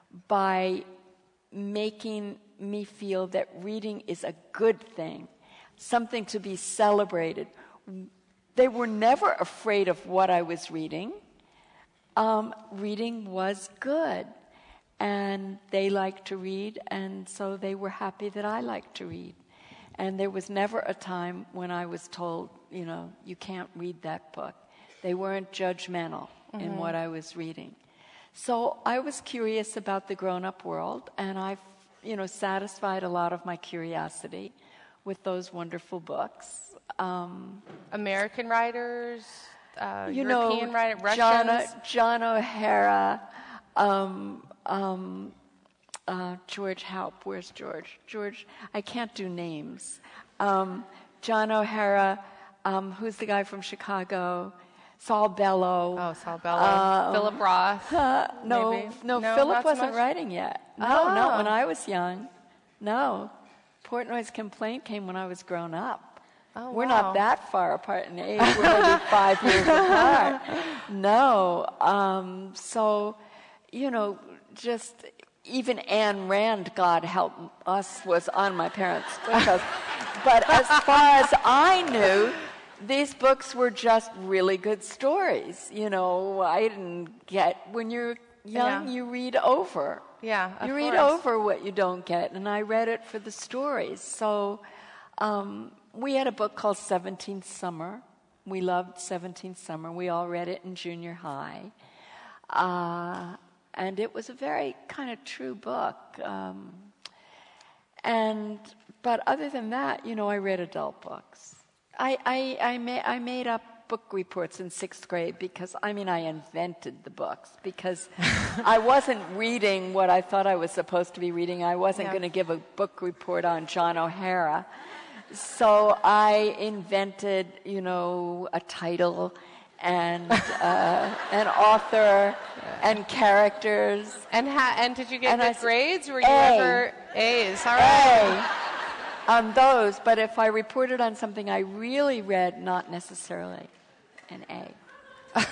by making me feel that reading is a good thing. something to be celebrated. They were never afraid of what I was reading. Reading was good, and they liked to read, and so they were happy that I liked to read. And there was never a time when I was told, you can't read that book. They weren't judgmental in what I was reading. So I was curious about the grown-up world, and I, satisfied a lot of my curiosity with those wonderful books. American writers, European writers, Russians. John O'Hara, George Halp. Where's George? George, I can't do names. John O'Hara, who's the guy from Chicago? Saul Bellow. Oh, Saul Bellow. Philip Roth. No, Philip wasn't writing yet. Not when I was young. No. Portnoy's Complaint came when I was grown up. Oh, We're not that far apart in age. We're maybe 5 years apart. No. So, just even Ayn Rand, God help us, was on my parents' bookshelves. But as far as I knew, these books were just really good stories. I didn't get, when you're young, you read over. Yeah, you read over what you don't get, and I read it for the stories. So we had a book called 17th Summer. We loved 17th Summer. We all read it in junior high. And it was a very kind of true book. But other than that, I read adult books. I made up book reports in 6th grade because, I invented the books because I wasn't reading what I thought I was supposed to be reading. I wasn't going to give a book report on John O'Hara. So I invented, a title and an author and characters. And did you get good grades? Were you A. ever A's? All right. A on those, but if I reported on something I really read, not necessarily an A.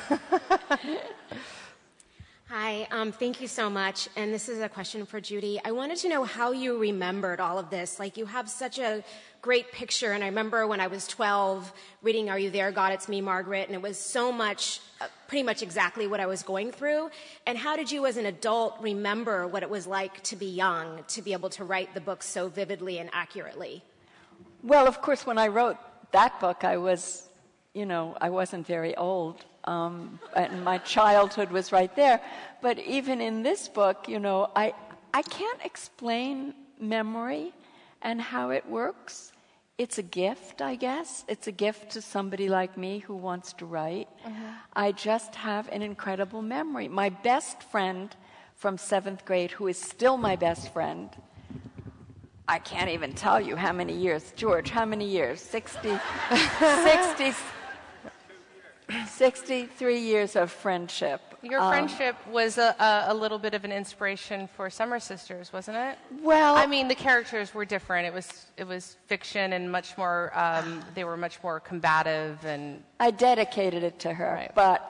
Hi, thank you so much. And this is a question for Judy. I wanted to know how you remembered all of this. Like, you have such a great picture, and I remember when I was 12 reading Are You There, God, It's Me, Margaret, and it was so much, pretty much exactly what I was going through. And how did you as an adult remember what it was like to be young, to be able to write the book so vividly and accurately? Well, of course, when I wrote that book, I was, I wasn't very old. And my childhood was right there. But even in this book, I can't explain memory and how it works. It's a gift, I guess. It's a gift to somebody like me who wants to write. I just have an incredible memory. My best friend from 7th grade, who is still my best friend, I can't even tell you how many years. George, how many years? 63 years of friendship. Your friendship was a little bit of an inspiration for Summer Sisters, wasn't it? Well, the characters were different. It was fiction and much more. They were much more combative, and I dedicated it to her. Right. But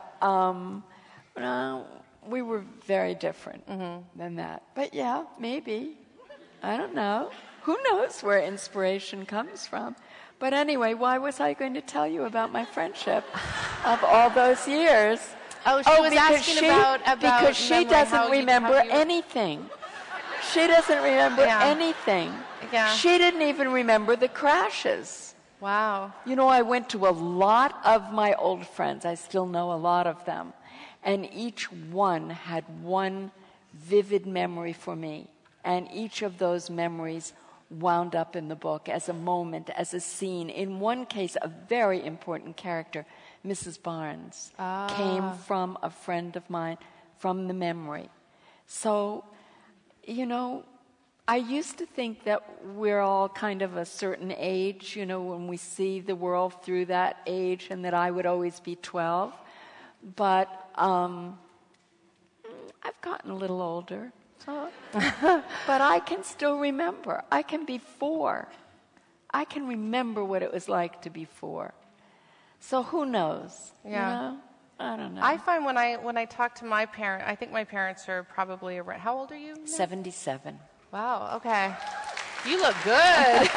we were very different than that. But yeah, maybe. I don't know. Who knows where inspiration comes from? But anyway, why was I going to tell you about my friendship of all those years? Oh, she was asking about because she doesn't remember anything. She doesn't remember anything. Yeah. She didn't even remember the crashes. Wow. I went to a lot of my old friends. I still know a lot of them. And each one had one vivid memory for me. And each of those memories wound up in the book as a moment, as a scene. In one case, a very important character, Mrs. Barnes, came from a friend of mine, from the memory. So, I used to think that we're all kind of a certain age, when we see the world through that age, and that I would always be 12. But I've gotten a little older. But I can still remember. I can be 4. I can remember what it was like to be 4. So who knows? Yeah. I don't know. I find when I talk to my parents, I think my parents are probably around. How old are you now? 77. Wow. Okay. You look good.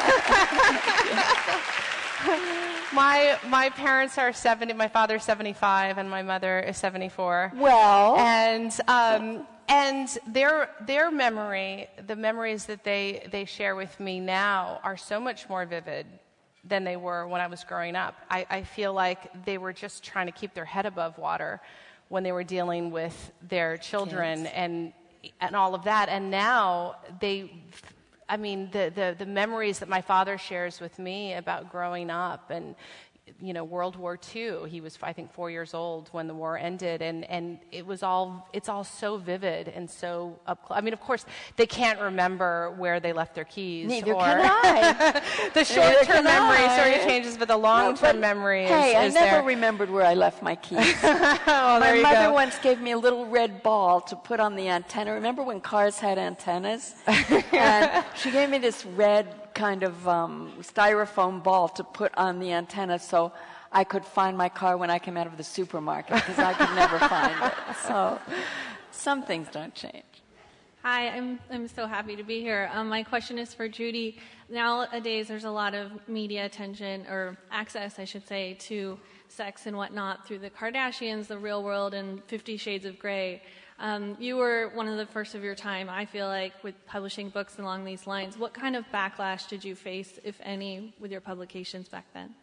My parents are 70. My father's 75, and my mother is 74. Well, and their memory, the memories that they share with me now, are so much more vivid than they were when I was growing up. I feel like they were just trying to keep their head above water when they were dealing with their children and all of that. And now the memories that my father shares with me about growing up and, World War II. He was, I think, 4 years old when the war ended, and it's all so vivid and so up close. I mean, of course, they can't remember where they left their keys. Neither can I. The short-term memory sort of changes, but the long-term memory is I never there. remembered where I left my keys. Oh, my mother once gave me a little red ball to put on the antenna. Remember when cars had antennas? And she gave me this red kind of styrofoam ball to put on the antenna so I could find my car when I came out of the supermarket, because I could never find it. So some things don't change. Hi, I'm so happy to be here. My question is for Judy. Nowadays, there's a lot of media attention, or access, I should say, to sex and whatnot through the Kardashians, The Real World, and 50 Shades of Grey. You were one of the first of your time, I feel like, with publishing books along these lines. What kind of backlash did you face, if any, with your publications back then?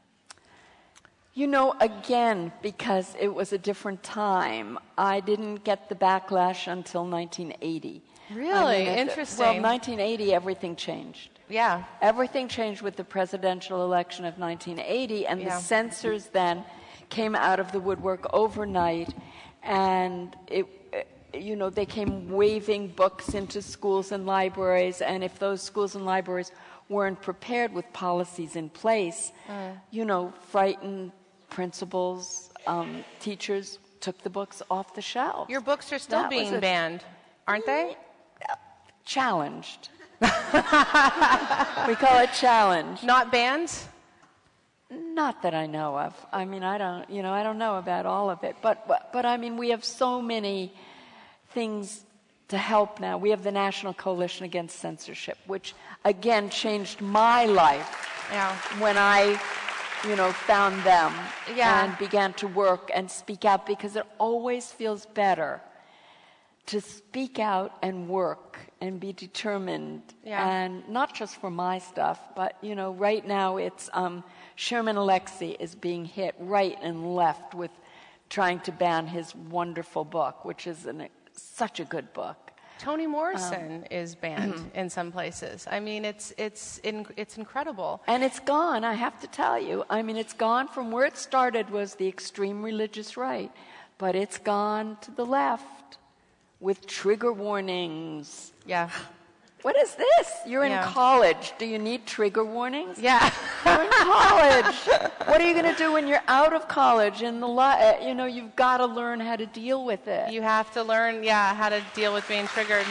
Again, because it was a different time, I didn't get the backlash until 1980. Really? Interesting. Well, 1980, everything changed. Yeah. Everything changed with the presidential election of 1980, and the censors then came out of the woodwork overnight, and they came waving books into schools and libraries, and if those schools and libraries weren't prepared with policies in place, frightened principals, teachers took the books off the shelf. Your books are still being banned, aren't they? Challenged. We call it challenged. Not banned? Not that I know of. I mean, I don't know about all of it. But I mean, we have so many things to help now. We have the National Coalition Against Censorship, which again changed my life when I, found them and began to work and speak out, because it always feels better to speak out and work and be determined, and not just for my stuff, but right now it's Sherman Alexie is being hit right and left with trying to ban his wonderful book, which is such a good book. Toni Morrison is banned in some places. I mean, it's incredible. And it's gone, I have to tell you. I mean, it's gone from where it started was the extreme religious right, but it's gone to the left with trigger warnings. Yeah. What is this? You're in college. Do you need trigger warnings? Yeah. You're in college. What are you going to do when you're out of college? And you've got to learn how to deal with it. You have to learn, how to deal with being triggered.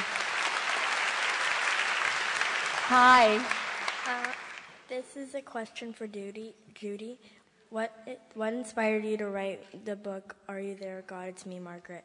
Hi. This is a question for Judy. What inspired you to write the book, Are You There, God? It's Me, Margaret?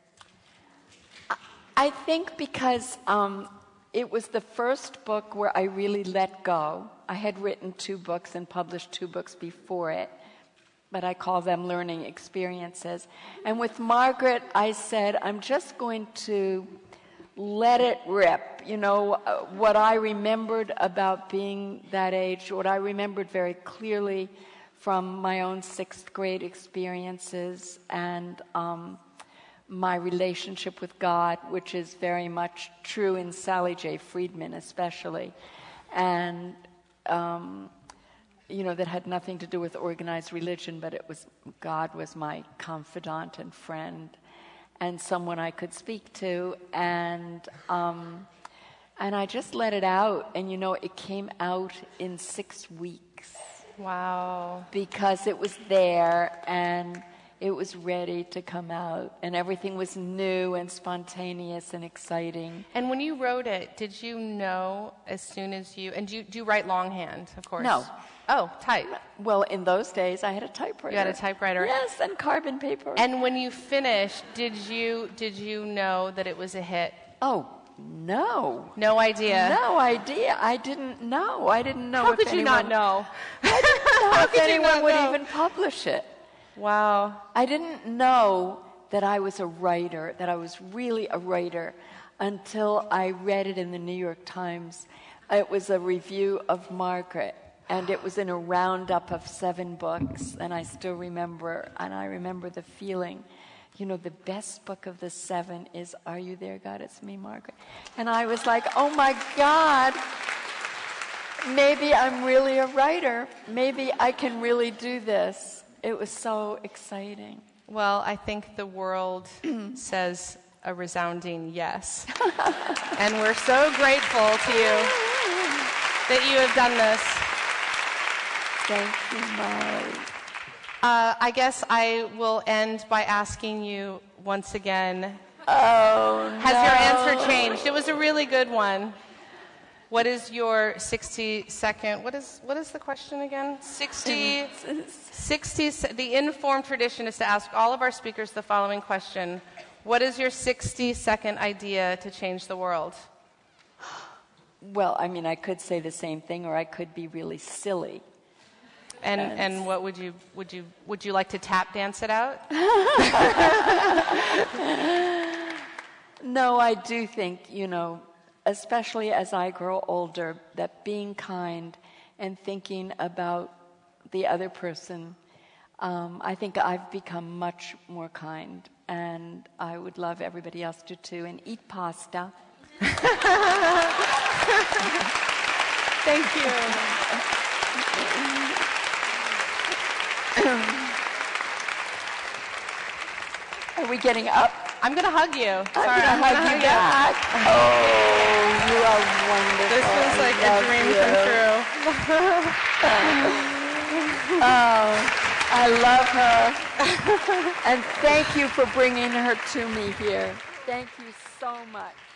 I think because it was the first book where I really let go. I had written 2 books and published 2 books before it, but I call them learning experiences. And with Margaret, I said, I'm just going to let it rip. What I remembered about being that age, what I remembered very clearly from my own 6th grade experiences and my relationship with God, which is very much true in Sally J. Friedman especially, and that had nothing to do with organized religion, but God was my confidant and friend and someone I could speak to, and I just let it out, and it came out in 6 weeks. Wow. Because it was there, and it was ready to come out, and everything was new and spontaneous and exciting. And when you wrote it, did you know as soon as do you write longhand, of course? No. Oh, type. Well, in those days, I had a typewriter. You had a typewriter? Yes, and carbon paper. And when you finished, did you know that it was a hit? Oh, no. No idea. No idea. I didn't know. I didn't know. How if could you not know? I didn't know How if could you anyone not would know? even publish it. Wow. I didn't know that I was a writer, that I was really a writer, until I read it in the New York Times. It was a review of Margaret, and it was in a roundup of 7 books, and I still remember, and I remember the feeling, you know, the best book of the 7 is Are You There, God? It's Me, Margaret. And I was like, oh my God, maybe I'm really a writer. Maybe I can really do this. It was so exciting. Well, I think the world says a resounding yes. And we're so grateful to you that you have done this. Thank you, Molly. I guess I will end by asking you once again, has your answer changed? It was a really good one. What is your 60-second, what is the question again? 60, the informed tradition is to ask all of our speakers the following question. What is your 60-second idea to change the world? Well, I mean, I could say the same thing, or I could be really silly. And what would you like to tap dance it out? No, I do think, you know, especially as I grow older, that being kind and thinking about the other person, I think I've become much more kind, and I would love everybody else to too, and eat pasta. Thank you. Are we getting up? I'm going to hug you. I'm going to hug you back. Oh, you are wonderful. This was like a dream come true. Oh, I love her. And thank you for bringing her to me here. Thank you so much.